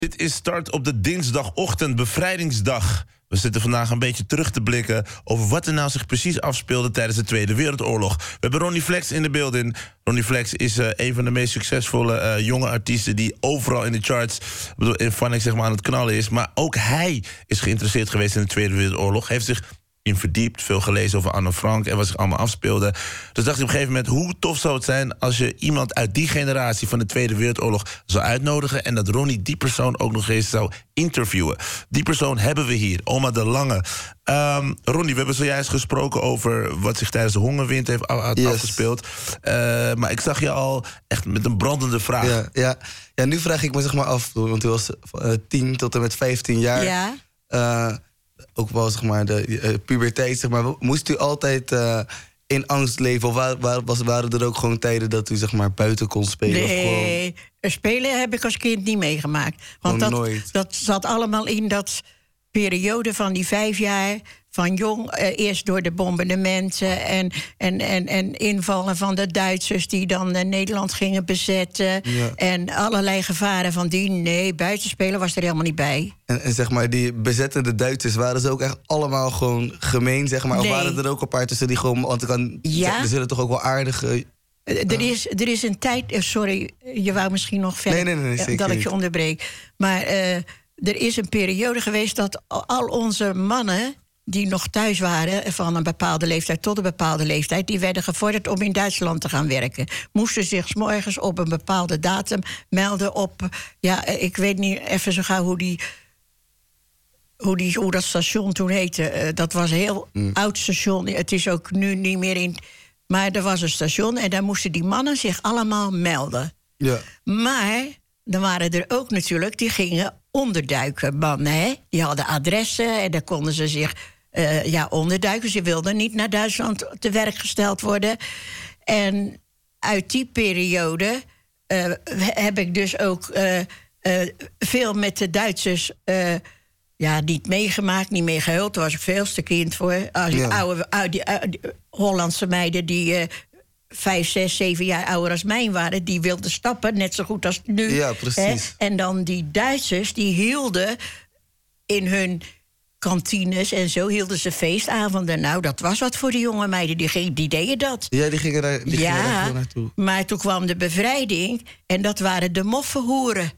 Dit is Start op de dinsdagochtend, bevrijdingsdag. We zitten vandaag een beetje terug te blikken over wat er nou zich precies afspeelde tijdens de Tweede Wereldoorlog. We hebben Ronnie Flex in de building. Ronnie Flex is een van de meest succesvolle jonge artiesten die overal in de charts, in Phonics zeg maar, aan het knallen is. Maar ook hij is geïnteresseerd geweest in de Tweede Wereldoorlog. Heeft zich in verdiept, veel gelezen over Anne Frank en wat zich allemaal afspeelde. Dus dacht hij op een gegeven moment, hoe tof zou het zijn als je iemand uit die generatie van de Tweede Wereldoorlog zou uitnodigen en dat Ronnie die persoon ook nog eens zou interviewen. Die persoon hebben we hier, Oma de Lange. Ronnie, we hebben zojuist gesproken over wat zich tijdens de hongerwind heeft afgespeeld. Maar ik zag je al echt met een brandende vraag. Ja, nu vraag ik me zeg maar af, want u was 10 tot en met 15 jaar. Ja. Ook wel zeg maar de puberteit, zeg maar. Moest u altijd in angst leven? Of waren er ook gewoon tijden dat u zeg maar buiten kon spelen? Nee, spelen heb ik als kind niet meegemaakt. Want dat zat allemaal in dat periode van die 5 jaar van jong. Eerst door de bombardementen en invallen van de Duitsers die dan Nederland gingen bezetten. Ja. En allerlei gevaren van die. Nee, buitenspelen was er helemaal niet bij. En zeg maar, die bezettende Duitsers, waren ze ook echt allemaal gewoon gemeen, zeg maar? Nee. Of waren er ook een paar tussen die gewoon... Want er zullen toch ook wel aardige... Er is een tijd... Sorry, je wou misschien nog verder nee, dat ik je onderbreek. Maar er is een periode geweest dat al onze mannen die nog thuis waren van een bepaalde leeftijd tot een bepaalde leeftijd, die werden gevorderd om in Duitsland te gaan werken. Moesten zich 's morgens op een bepaalde datum melden op... Ja, ik weet niet even zo gauw hoe dat station toen heette. Dat was een heel oud station. Het is ook nu niet meer in... Maar er was een station en daar moesten die mannen zich allemaal melden. Ja. Maar dan waren er ook natuurlijk, die gingen onderduiken mannen, hè? Die hadden adressen en daar konden ze zich onderduiken. Ze wilden niet naar Duitsland te werk gesteld worden. En uit die periode heb ik dus ook veel met de Duitsers niet meegemaakt, niet mee gehuild. Daar was ik veel te kind voor. Als die Hollandse meiden die 5, 6, 7 jaar ouder als mij waren, die wilden stappen, net zo goed als nu. Ja, precies. En dan die Duitsers, die hielden in hun kantines en zo hielden ze feestavonden. Nou, dat was wat voor de jonge meiden. Die deden dat. Ja, die gingen daar gewoon naartoe. Maar toen kwam de bevrijding en dat waren de moffenhoeren.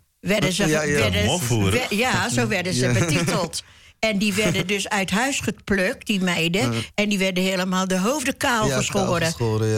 Zo werden ze betiteld. En die werden dus uit huis geplukt, die meiden. En die werden helemaal de hoofden kaal geschoren.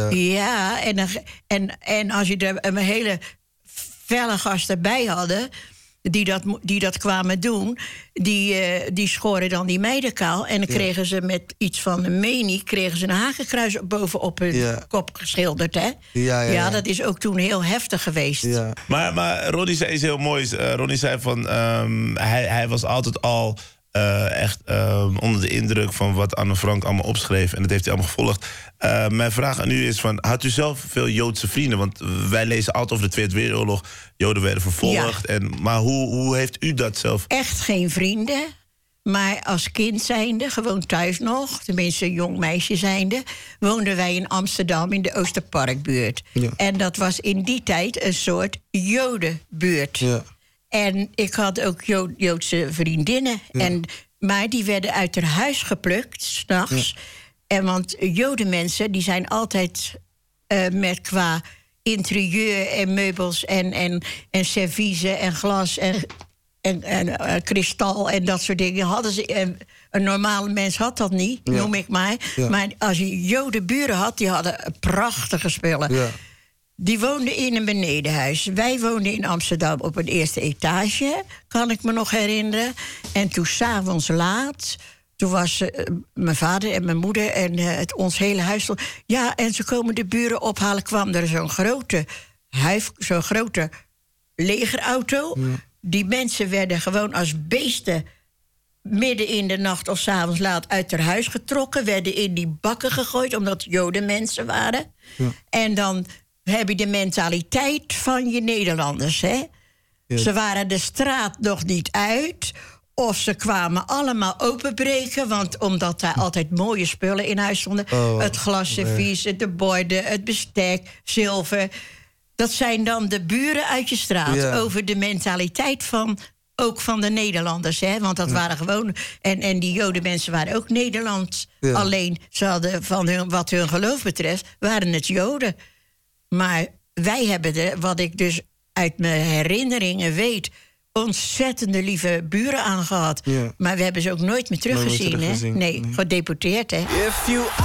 En als je er een hele felle gast erbij hadden die dat kwamen doen, die schoren dan die meiden kaal. En dan kregen ze met iets van een menie, kregen ze een hakenkruis bovenop hun kop geschilderd. Hè? Ja, dat is ook toen heel heftig geweest. Ja. Maar Ronnie zei iets heel moois. Ronnie zei van, hij was altijd al echt onder de indruk van wat Anne Frank allemaal opschreef. En dat heeft hij allemaal gevolgd. Mijn vraag aan u is van, had u zelf veel Joodse vrienden? Want wij lezen altijd over de Tweede Wereldoorlog. Joden werden vervolgd. Ja. Maar hoe heeft u dat zelf? Echt geen vrienden. Maar als kind zijnde, gewoon thuis nog, tenminste jong meisje zijnde, woonden wij in Amsterdam in de Oosterparkbuurt. Ja. En dat was in die tijd een soort Jodenbuurt. Ja. En ik had ook Joodse vriendinnen. Ja. Maar die werden uit haar huis geplukt, 's nachts. Ja. En want Jodenmensen, die zijn altijd met qua interieur en meubels en serviezen en glas en kristal en dat soort dingen hadden ze. Een normale mens had dat niet, noem ik maar. Ja. Maar als je Jodenburen had, die hadden prachtige spullen. Ja. Die woonden in een benedenhuis. Wij woonden in Amsterdam op een eerste etage, kan ik me nog herinneren. En toen 's avonds laat, toen was mijn vader en mijn moeder en ons hele huis. Ja, en ze komen de buren ophalen, kwam er zo'n grote legerauto. Ja. Die mensen werden gewoon als beesten midden in de nacht of 's avonds laat uit haar huis getrokken, werden in die bakken gegooid, omdat Jodenmensen waren. Ja. En dan heb je de mentaliteit van je Nederlanders, hè? Ja. Ze waren de straat nog niet uit, of ze kwamen allemaal openbreken, want omdat daar altijd mooie spullen in huis stonden. Het glasservies, de borden, het bestek, zilver. Dat zijn dan de buren uit je straat. Ja. Over de mentaliteit van ook van de Nederlanders, hè? Want dat waren gewoon... En die Jodenmensen waren ook Nederlands. Ja. Alleen, ze hadden wat hun geloof betreft, waren het Joden. Maar wij hebben wat ik dus uit mijn herinneringen weet, ontzettende lieve buren aangehad. Ja. Maar we hebben ze ook nooit meer teruggezien, hè? teruggezien, Nee, gedeporteerd, hè?